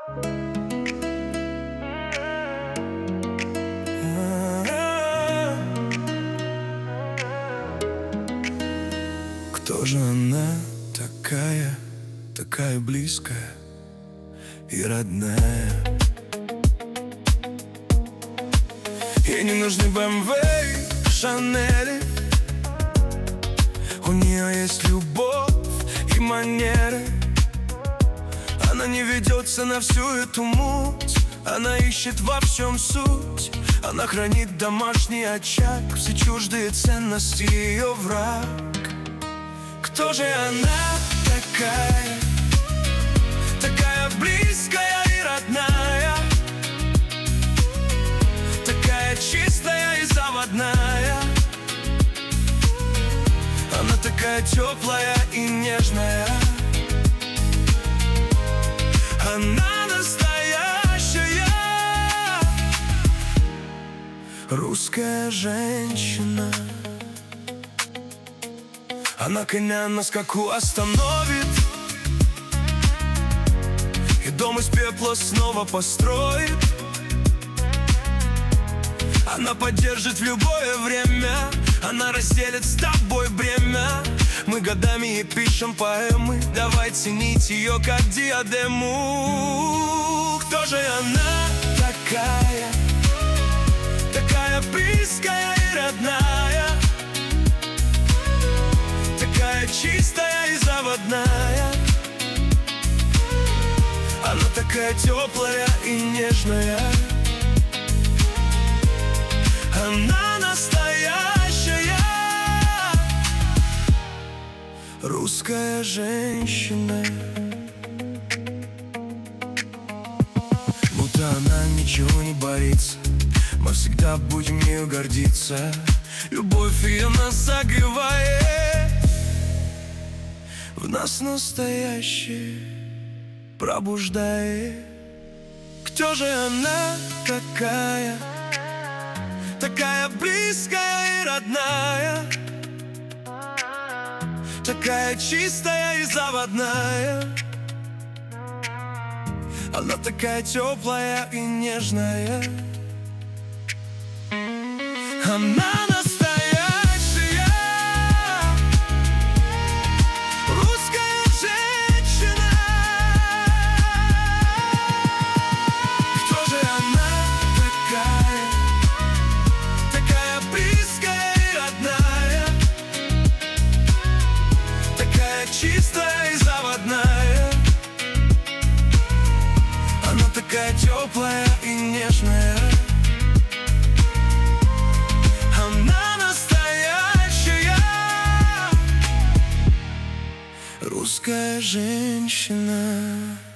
Кто же она такая, такая близкая и родная? Ей не нужны БМВ, Шанели. У нее есть любовь и манеры. Она не ведется на всю эту муть. Она ищет во всем суть. Она хранит домашний очаг. Все чуждые ценности ее враг. Кто же она такая, такая близкая и родная, такая чистая и заводная? Она такая теплая и нежная. Она настоящая русская женщина. Она коня на скаку остановит и дом из пепла снова построит. Она поддержит в любое время. Она разделит с тобой бремя. Мы годами ей пишем поэмы. Давай ценить ее как диадему. Кто же она такая, такая близкая и родная, такая чистая и заводная? Она такая теплая и нежная. Она настоящая русская женщина. Будто она ничего не боится. Мы всегда будем ею гордиться. Любовь ее нас согревает. В нас настоящее пробуждает. Кто же она такая, такая близкая и родная, такая чистая и заводная? Она такая теплая и нежная. Она настоящая русская женщина. Кто же она такая, такая близкая и родная, такая чистая и заводная? Она такая теплая и нежная. Она настоящая русская женщина.